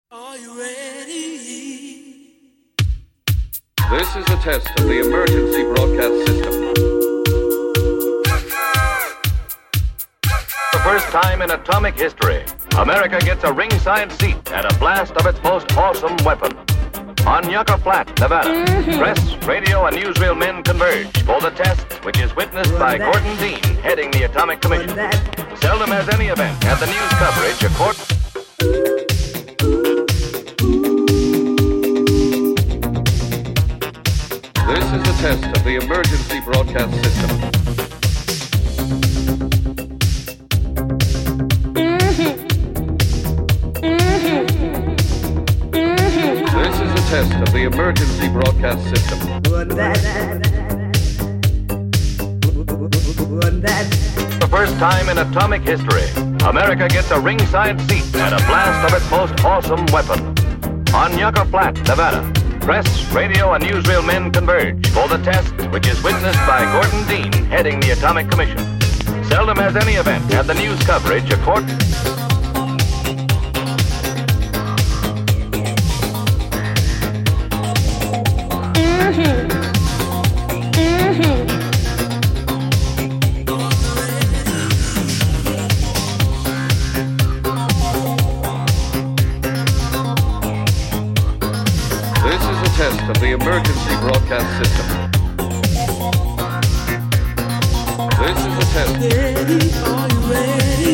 Are you ready? This is a test of the emergency broadcast system. For the first time in atomic history, America gets a ringside seat and a blast of its most awesome weapon. On Yucca Flat, Nevada, press, radio, and newsreel men converge for the test, which is witnessed by Gordon Dean, heading the Atomic Commission. Seldom has any event had the news coverage according. This is a test of the emergency broadcast system. This is a test of the emergency broadcast system. For the first time in atomic history, America gets a ringside seat and a blast of its most awesome weapon. On Yucca Flat, Nevada, press, radio, and newsreel men converge for the test, which is witnessed by Gordon Dean, heading the Atomic Commission. Seldom has any event had the news coverage according. This is a test of the emergency broadcast system. This is a test. Ready? Are you ready?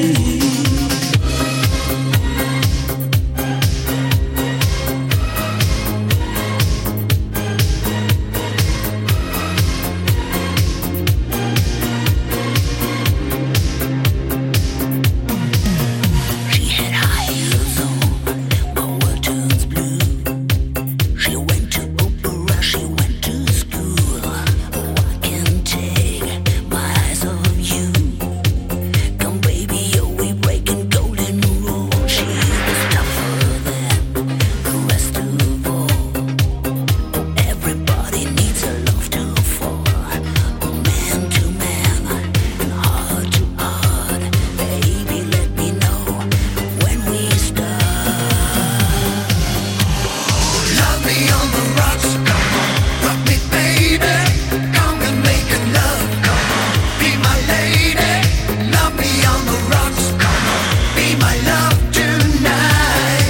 She had high heels on, my world turns blue. She went to opera, she went to school. Oh, I can't take my eyes off you. Come baby, oh, we breaking golden rules. She was tougher than the rest of all. Oh, everybody needs a love to fall. Oh, man to man and heart to heart. Baby, let me know when we start. Love me on the rocks, come on, rock me, baby. Come and make a love, come on, be my lady. Love me on the rocks, come on, be my love tonight.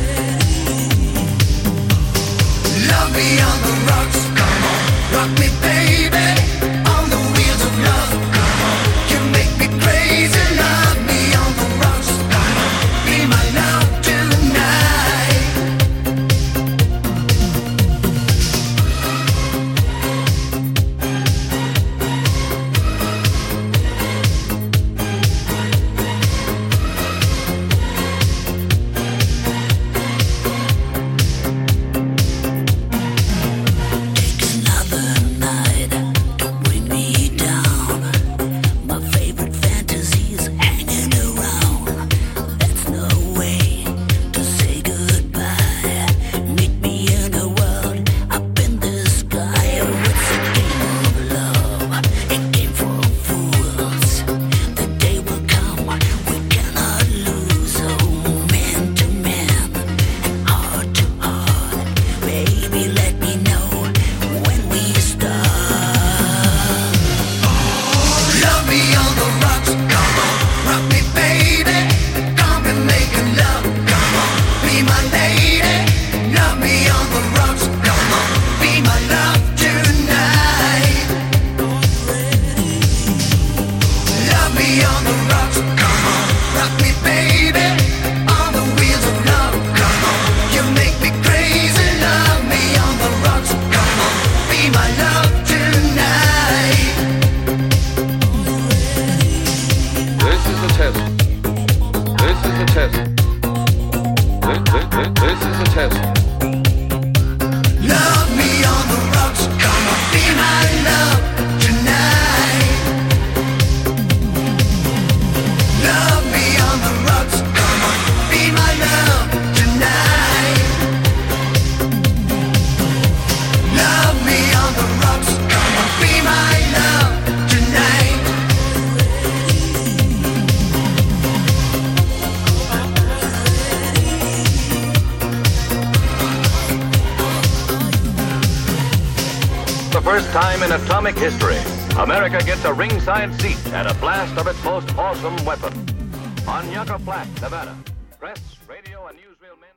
Love me on the rocks, come on, rock me, baby. On the wheels of love, come on, you make me crazy. Love me on the rocks, come on, be my love tonight. Take another night to bring me down. My favorite fantasies hanging around. That's no way to say goodbye. Meet me in a world up in the sky. Oh, it's a game of love, a game for fools. The day will come we cannot lose. Oh, man to man and heart to heart. Baby, let me know when we start. Love me on the rocks, come on, rock me, baby. Come and make a love, come on, be my lady. Love me on the rocks, come on, be my love tonight. Love me on the rocks, come on, rock me, baby. On the wheels of love, come on, you make me crazy. Love me on the rocks, come on, be my love tonight. This is a test. This is a test. This is a test. Love me on the rocks, come on, be my love tonight. Love me on the rocks, come on, be my love tonight. Love me on the rocks, come on, be my love tonight. first time in atomic history, America gets a ringside seat and a blast of its most awesome weapon. On Yucca Flat, Nevada, press, radio, and newsreel men...